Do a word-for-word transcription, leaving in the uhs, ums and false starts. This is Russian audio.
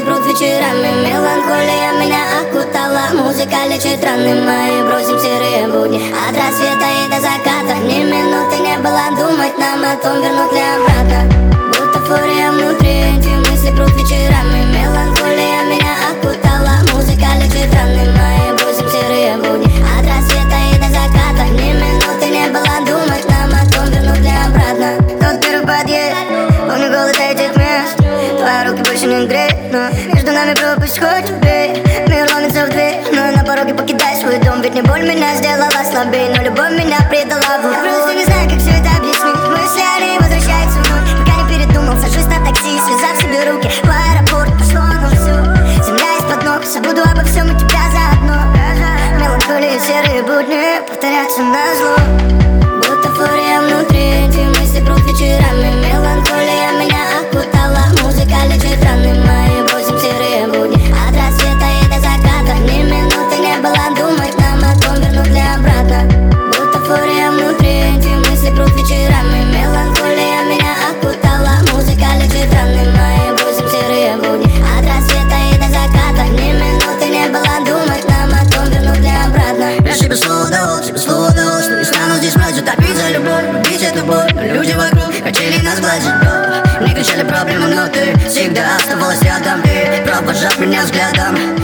прут вечерами. Меланхолия меня окутала. Музыка лечит раны мои. Бросим серые будни от рассвета и до заката. Ни минуты не было думать нам о том, вернут ли обратно. Будто фурия внутри, эти мысли прут вечерами. Меланхолия меня окутала. Музыка лечит раны мои. Бросим серые будни от рассвета и до заката. Ни минуты не было думать нам о том, вернут ли обратно. Тот первый подъезд, помню голод этих мест. Твои руки больше не греют, но между нами пропасть хоть убей. Мир ломится в дверь, но на пороге покидай свой дом. Ведь не боль меня сделала слабее, но любовь меня предала в. Я просто не знаю, как все это объяснить. Мысли они возвращаются вновь, пока не передумал. Сажусь на такси, связав себе руки. В аэропорт пошло на всю. Земля из-под ног, забуду обо всем и тебя заодно. Меланхолия, серые будни повторятся назло. Будто фурия внутри, эти мысли прут вечерами. Меланхолия меня окутала. Музыка лечит раны мои. Бросим серые будни от рассвета и до заката. Ни минуты не было думать нам о том, вернут ли обратно. Будто фурия внутри, эти мысли прут вечерами. Меланхолия меня окутала. Музыка лечит раны мои. Бросим серые будни от рассвета и до заката. Ни минуты не было думать нам о том, вернут ли обратно. Я себе слово дал, себе слово дал, что не стану здесь вновь затопить за любовь, любить эту боль. Люди вокруг хотели нас сглазить, но не кричали проблемы, но ты всегда оставалась рядом и провожав меня взглядом.